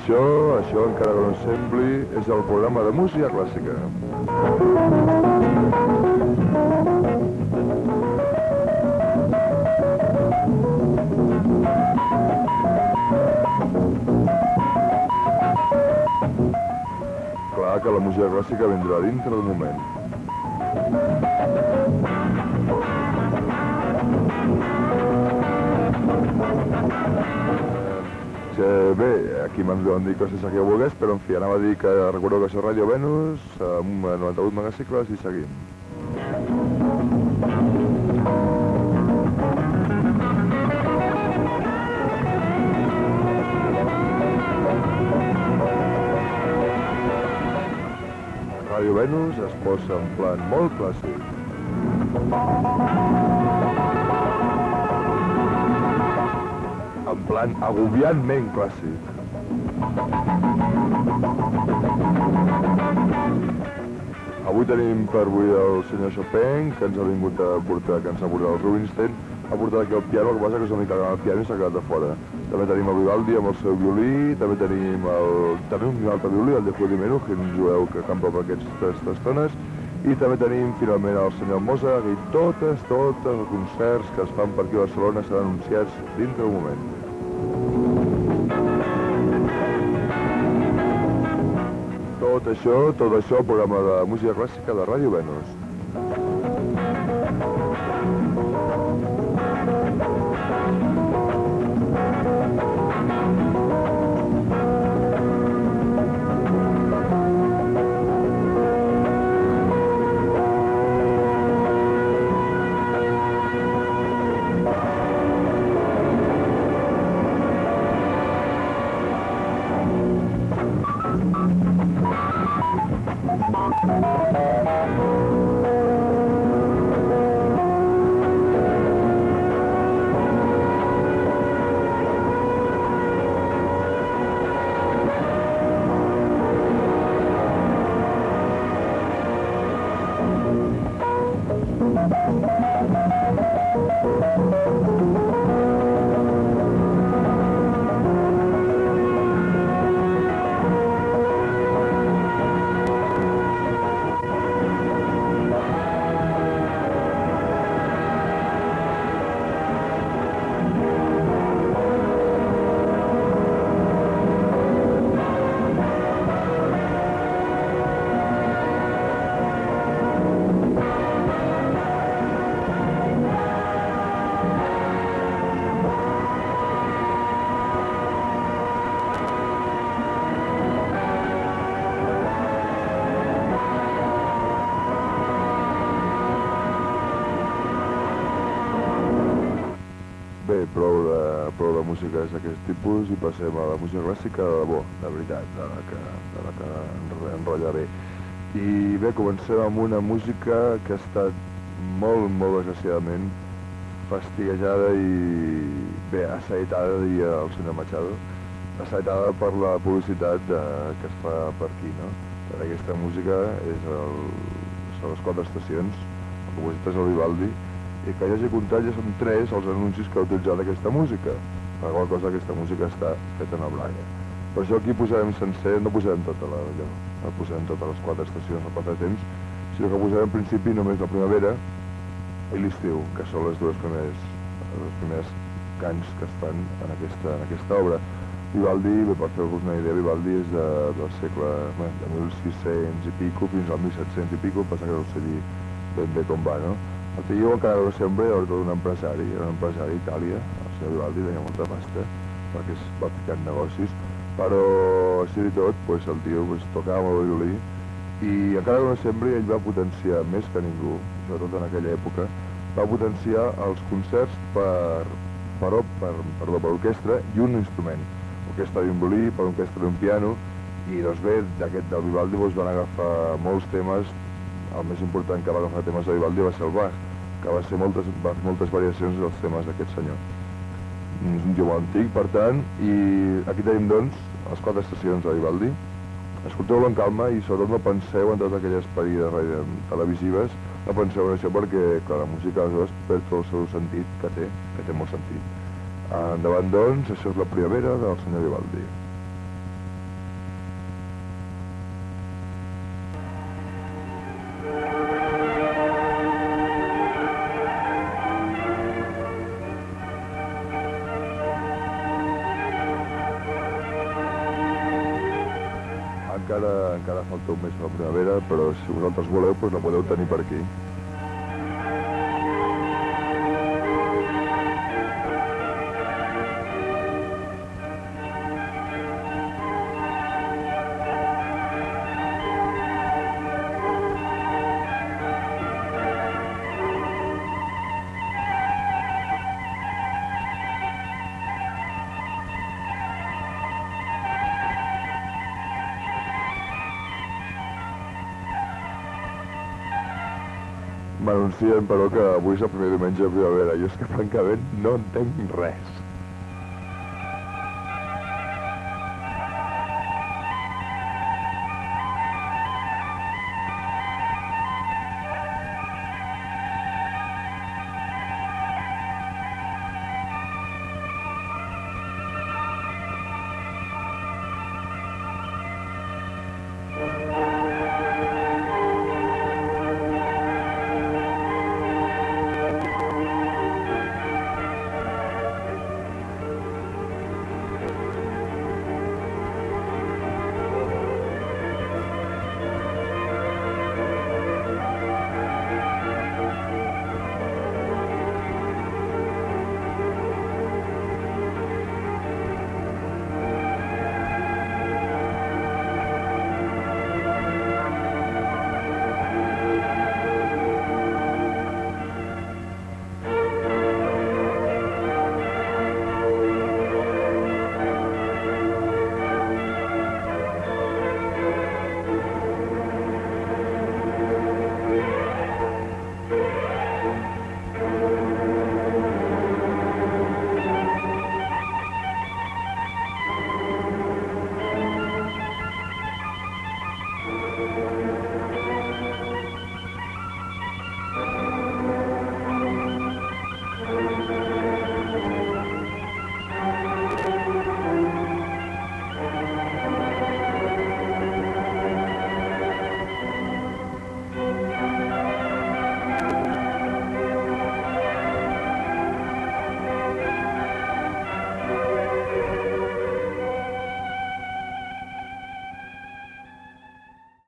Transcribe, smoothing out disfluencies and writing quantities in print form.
Això, encara que no sembli, és el programa de música clàssica. Clar que la música clàssica vindrà dintre d'un moment. Bé, aquí me'n deuen dir coses que volgués, però en fi, anava a dir que recordeu que això és Ràdio Venus, amb 98 megacicles i seguim. Ràdio Venus es posa en plan molt clàssic. En plan agobiantment clàssic. Avui tenim per avui el senyor Chopin, que ens ha vingut a portar, que ens ha portat el Rubinstein, ha portat aquí el piano, el que passa que s'ha ficat al piano i s'ha quedat a fora. També tenim el Vivaldi amb el seu violí, també tenim un altre violí, el de Judimeno, que és un jueu que campa per aquestes tones, i també tenim finalment el senyor Mozart, i tots els concerts que es fan per aquí a Barcelona seran anunciats dintre d'un moment. Tot això, programa de música clàssica de Ràdio Venus. Bé, prou de músiques d'aquest tipus i passem a la música clàssica de debò, de veritat, de la que enrotlla bé. I bé, comencem amb una música que ha estat molt desgraciadament fastiguejada i bé, assaetada, diria el senyor Machado, assaetada per la publicitat que es fa per aquí, no? Per aquesta música són les 4 estacions, el compositor és el Vivaldi, i que ja hagi comptat ja són 3 els anuncis que ha utilitzat aquesta música. Per qual cosa aquesta música està feta en Abraga. Per això aquí posarem sencer, no posarem tota allò, no posarem totes les 4 estacions al 4 temps, sinó que posarem en principi només la primavera i l'estiu, que són els primers cants que es fan en aquesta obra. Vivaldi, per fer-vos una idea, Vivaldi és del segle de 1600 i pico fins al 1700 i pico, passa que no sé dir ben bé com va, no? El tio encara no sempre era tot un empresari, era un empresari a Itàlia, el senyor Vivaldi tenia molta pasta perquè es va ficar en negocis, però així i tot el tio tocava amb el violí i encara que no sempre ell va potenciar més que ningú, sobretot en aquella època, va potenciar els concerts per orquestra i un instrument, orquestra d'un violí, per orquestra d'un piano, i doncs bé, d'aquest del Vivaldi van agafar molts temes. El més important que va agafar temes de Vivaldi va ser el Bach, que va ser moltes variacions dels temes d'aquest senyor. És un tio molt antic, per tant, i aquí tenim, doncs, les 4 estacions de Vivaldi. Escolteu-lo en calma i sobretot no penseu en totes aquelles parides televisives, no penseu en això perquè, clar, la música aleshores perd tot el seu sentit, que té molt sentit. Endavant, doncs, això és la primavera del senyor Vivaldi. encara falta un mes per la primavera, però si vosaltres voleu, doncs la podeu tenir per aquí. M'anuncien, però, que avui és el primer diumenge de primavera. Jo és que, francament, no entenc res.